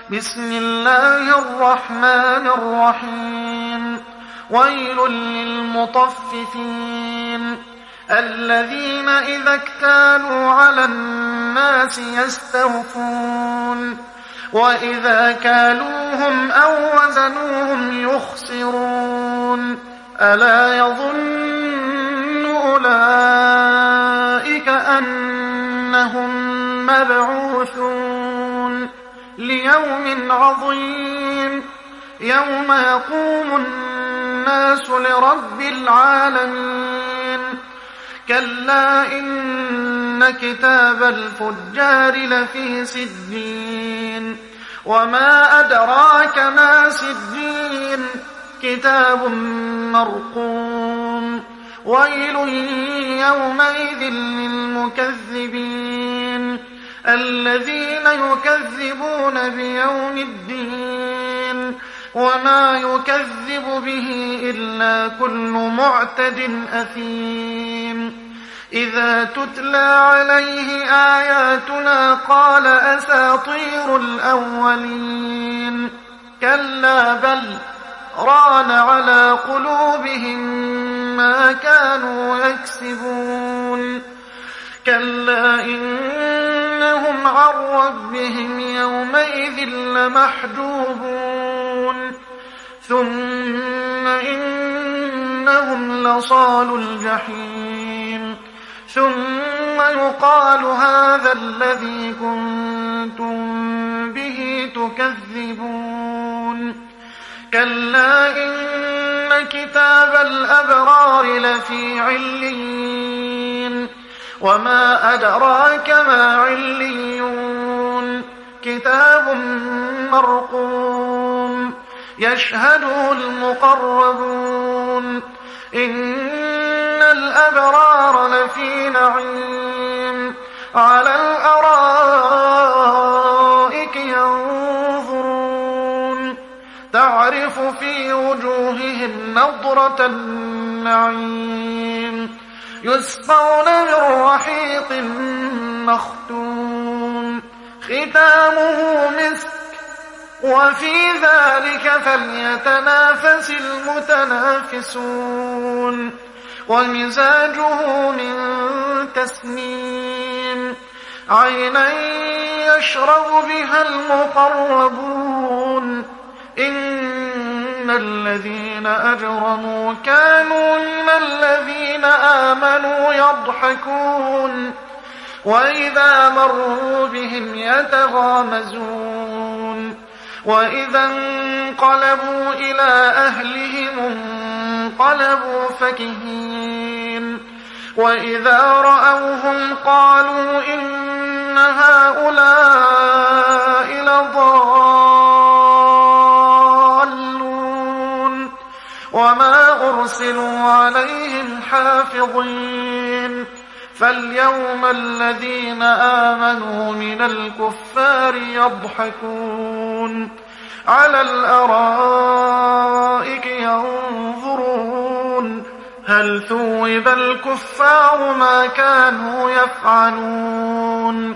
بسم الله الرحمن الرحيم ويل للمطففين الذين إذا اكتالوا على الناس يستوفون وإذا كالوهم أو وزنوهم يخسرون ألا يظن أولئك أنهم مبعوثون ليوم عظيم يوم يقوم الناس لرب العالمين كلا إن كتاب الفجار لفي سجين وما أدراك ما سجين كتاب مرقوم ويل يومئذ للمكذبين الذين يكذبون بيوم الدين وما يكذب به إلا كل معتد أثيم إذا تتلى عليه آياتنا قال أساطير الأولين كلا بل ران على قلوبهم ما كانوا يكسبون كلا إنهم عن ربهم يومئذ لمحجوبون ثم إنهم لصالوا الجحيم ثم يقال هذا الذي كنتم به تكذبون كلا إن كتاب الأبرار لفي عليين وما أدراك ما عليون كتاب مرقوم يشهده المقربون إن الأبرار لفي نعيم على الأرائك ينظرون تعرف في وجوههم نضرة النعيم يسقون من رحيق مختوم ختامه مسك وفي ذلك فليتنافس المتنافسون ومزاجه من تسنيم عينا يشرب بها المقربون إن الذين أجرموا كانوا من الذين آمنوا يضحكون وإذا مروا بهم يتغامزون وإذا انقلبوا إلى أهلهم انقلبوا فكهين وإذا رأوهم قالوا إن هؤلاء لضالون وما أرسلوا عليهم حافظين فاليوم الذين آمنوا من الكفار يضحكون على الأرائك ينظرون هل ثوب الكفار ما كانوا يفعلون